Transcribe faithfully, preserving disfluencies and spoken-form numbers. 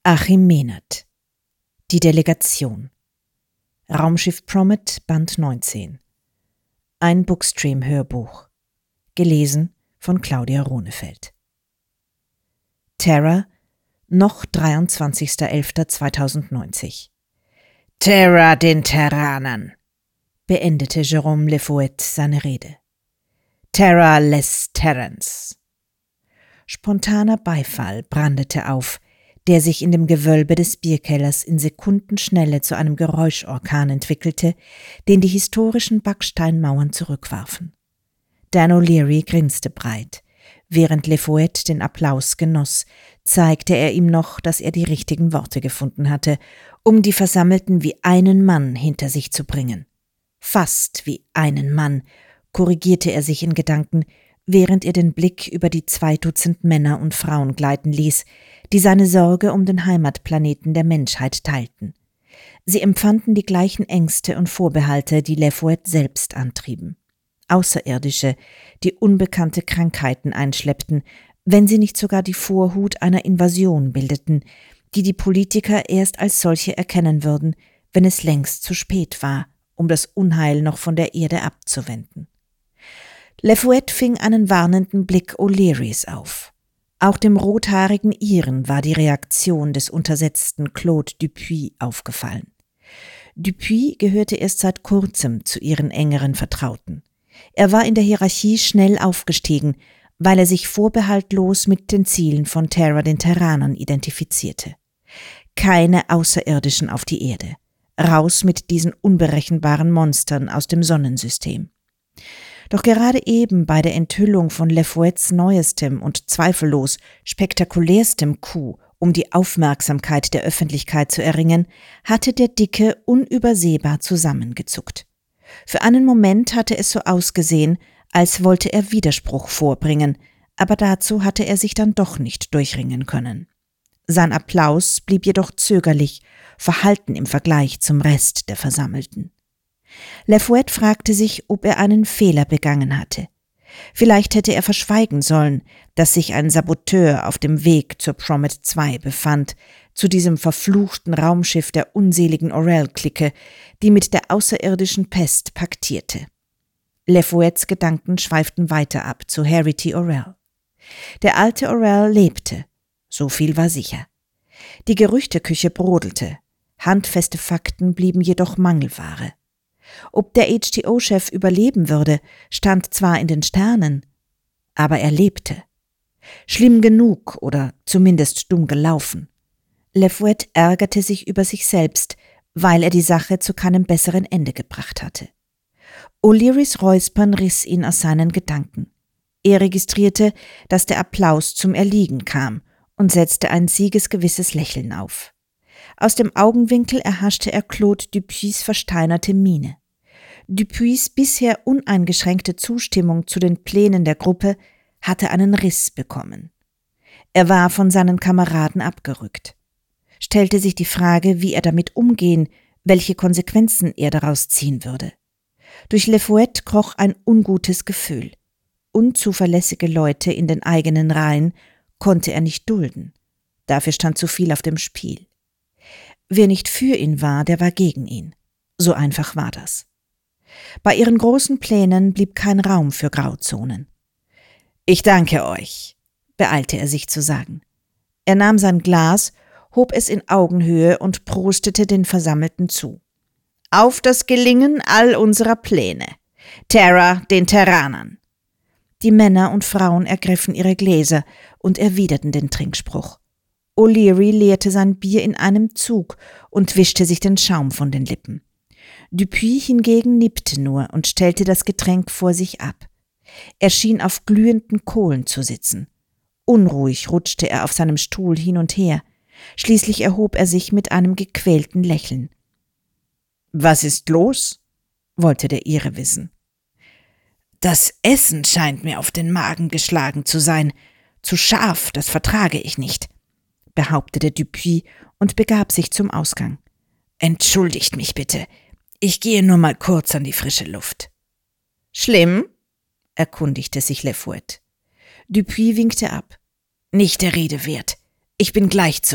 Achim Mehnert. Die Delegation. Raumschiff Promet, Band neunzehn. Ein Bookstream-Hörbuch. Gelesen von Claudia Rohnefeld. Terra, noch dreiundzwanzigster elfter zweitausendneunzig. Terra den Terranern, beendete Jérôme Le Fouet seine Rede. Terra les Terrans. Spontaner Beifall brandete auf, der sich in dem Gewölbe des Bierkellers in Sekundenschnelle zu einem Geräuschorkan entwickelte, den die historischen Backsteinmauern zurückwarfen. Dan O'Leary grinste breit. Während Le Fouet den Applaus genoss, zeigte er ihm noch, dass er die richtigen Worte gefunden hatte, um die Versammelten wie einen Mann hinter sich zu bringen. Fast wie einen Mann, korrigierte er sich in Gedanken, während er den Blick über die zwei Dutzend Männer und Frauen gleiten ließ, die seine Sorge um den Heimatplaneten der Menschheit teilten. Sie empfanden die gleichen Ängste und Vorbehalte, die Le Fouet selbst antrieben. Außerirdische, die unbekannte Krankheiten einschleppten, wenn sie nicht sogar die Vorhut einer Invasion bildeten, die die Politiker erst als solche erkennen würden, wenn es längst zu spät war, um das Unheil noch von der Erde abzuwenden. Le Fouet fing einen warnenden Blick O'Learys auf. Auch dem rothaarigen Iren war die Reaktion des untersetzten Claude Dupuis aufgefallen. Dupuis gehörte erst seit kurzem zu ihren engeren Vertrauten. Er war in der Hierarchie schnell aufgestiegen, weil er sich vorbehaltlos mit den Zielen von Terra den Terranern identifizierte. Keine Außerirdischen auf die Erde. Raus mit diesen unberechenbaren Monstern aus dem Sonnensystem. Doch gerade eben bei der Enthüllung von Le Fouets neuestem und zweifellos spektakulärstem Coup, um die Aufmerksamkeit der Öffentlichkeit zu erringen, hatte der Dicke unübersehbar zusammengezuckt. Für einen Moment hatte es so ausgesehen, als wollte er Widerspruch vorbringen, aber dazu hatte er sich dann doch nicht durchringen können. Sein Applaus blieb jedoch zögerlich, verhalten im Vergleich zum Rest der Versammelten. Le Fouet fragte sich, ob er einen Fehler begangen hatte. Vielleicht hätte er verschweigen sollen, dass sich ein Saboteur auf dem Weg zur Promet zwei befand, zu diesem verfluchten Raumschiff der unseligen Orel-Clique, die mit der außerirdischen Pest paktierte. Le Fouets Gedanken schweiften weiter ab zu Harry T. Orel. Der alte Orel lebte, so viel war sicher. Die Gerüchteküche brodelte, handfeste Fakten blieben jedoch Mangelware. Ob der H T O-Chef überleben würde, stand zwar in den Sternen, aber er lebte. Schlimm genug oder zumindest dumm gelaufen. Le Fouet ärgerte sich über sich selbst, weil er die Sache zu keinem besseren Ende gebracht hatte. O'Learys Räuspern riss ihn aus seinen Gedanken. Er registrierte, dass der Applaus zum Erliegen kam und setzte ein siegesgewisses Lächeln auf. Aus dem Augenwinkel erhaschte er Claude Dupuis versteinerte Miene. Dupuis bisher uneingeschränkte Zustimmung zu den Plänen der Gruppe hatte einen Riss bekommen. Er war von seinen Kameraden abgerückt. Stellte sich die Frage, wie er damit umgehen, welche Konsequenzen er daraus ziehen würde. Durch Le Fouet kroch ein ungutes Gefühl. Unzuverlässige Leute in den eigenen Reihen konnte er nicht dulden. Dafür stand zu viel auf dem Spiel. Wer nicht für ihn war, der war gegen ihn. So einfach war das. Bei ihren großen Plänen blieb kein Raum für Grauzonen. »Ich danke euch«, beeilte er sich zu sagen. Er nahm sein Glas, hob es in Augenhöhe und prostete den Versammelten zu. »Auf das Gelingen all unserer Pläne. Terra den Terranern.« Die Männer und Frauen ergriffen ihre Gläser und erwiderten den Trinkspruch. O'Leary leerte sein Bier in einem Zug und wischte sich den Schaum von den Lippen. Dupuis hingegen nippte nur und stellte das Getränk vor sich ab. Er schien auf glühenden Kohlen zu sitzen. Unruhig rutschte er auf seinem Stuhl hin und her. Schließlich erhob er sich mit einem gequälten Lächeln. »Was ist los?« wollte der Ire wissen. »Das Essen scheint mir auf den Magen geschlagen zu sein. Zu scharf, das vertrage ich nicht«, behauptete Dupuis und begab sich zum Ausgang. »Entschuldigt mich bitte, ich gehe nur mal kurz an die frische Luft.« »Schlimm?« erkundigte sich Le Fouet. Dupuis winkte ab. »Nicht der Rede wert. Ich bin gleich zurück.«